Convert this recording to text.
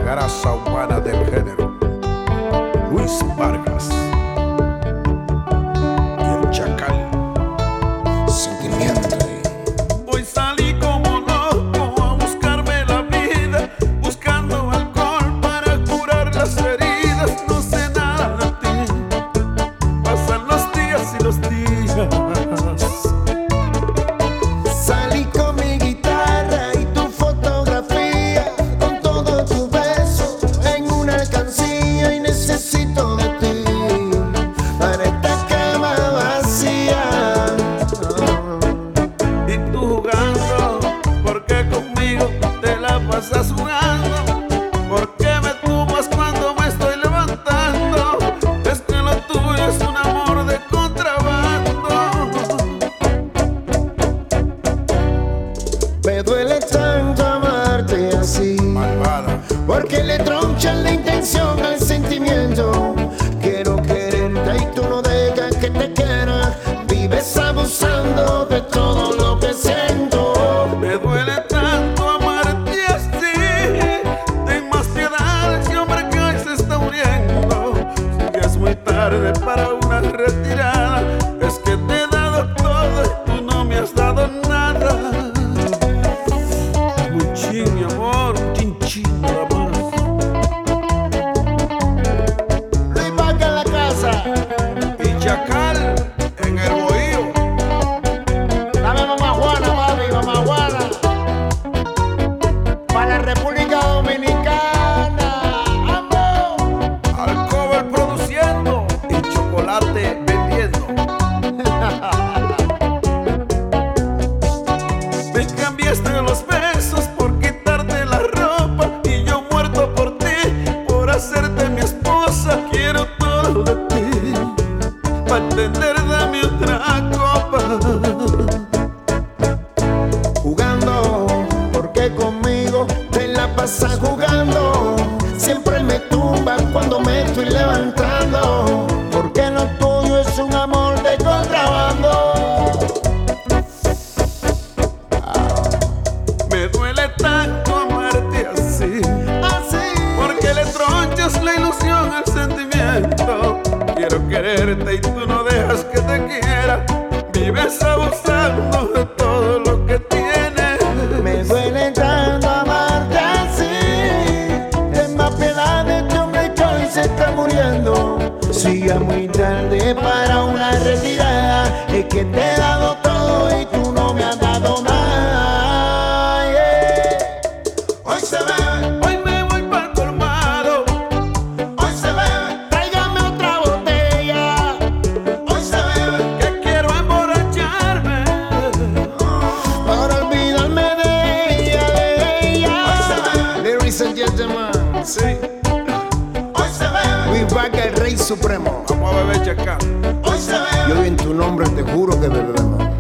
grasa humana del género, Luis Vargas y el Chacal. Sentimiento. Hoy salí como loco a buscarme la vida, buscando alcohol para curar las heridas. No sé nada de ti, pasan los días y los días. Salí con mi guitarra y tu fotografía, con todo tu beso en una alcancía, y necesito de ti para esta cama vacía. Y tú jugando, porque conmigo te la pasas jugando. ¿Por qué me tumbas cuando me estoy levantando? Es que lo tuyo es un amor de contrabando. Me duele tanto amarte así, Malvada. porque le tronchan la intención al sentimiento. Quiero quererte y tú no dejas que te quiera. Vives abusando de todo lo que siento. Me duele tanto amarte así. Ten más piedad, ese hombre que hoy se está muriendo. Si ya es muy tarde para una retirada, es que te he dado todo y tú no me has dado nada. Muy chin, mi amor, chin, nada más. Luis Vargas en la casa. Y Chacal en el bohío. Dame mamá Juana, mami, mamá Juana. Para la República Dominicana. ¡Vamos! Alcover produciendo y Chocolate vendiendo. Me cambiaste los besos por quitarte la ropa, y yo muerto por ti, por hacerte mi esposa. Quiero todo de ti, para entender, dame otra copa. Jugando, porque conmigo te la pasas jugando. Siempre me tumban cuando me estoy levantando, porque lo tuyo es un amor de contrabando. Me duele tanto amarte así, Así, porque le tronchas la ilusión al sentimiento. Quiero quererte y tú no dejas que te quiera. Vives abusando de todo lo que tienes. me duele tanto amarte así. Ten más piedad de este hombre que hoy se está muriendo. Si ya muy tarde para una retirada, es que te he dado todo y tú no me has dado nada. Yeah. Hoy se bebe, Hoy me voy pa'l colmado, hoy se bebe, tráigame otra botella. Hoy se bebe, que quiero emborracharme. para olvidarme de ella, de ella. Hoy se bebe, ladies and gentlemen, Sí, hoy se bebe. Luis Vargas, el rey supremo. vamos a beber Chacal. Hoy se bebe. Y hoy en tu nombre te juro que bebemos.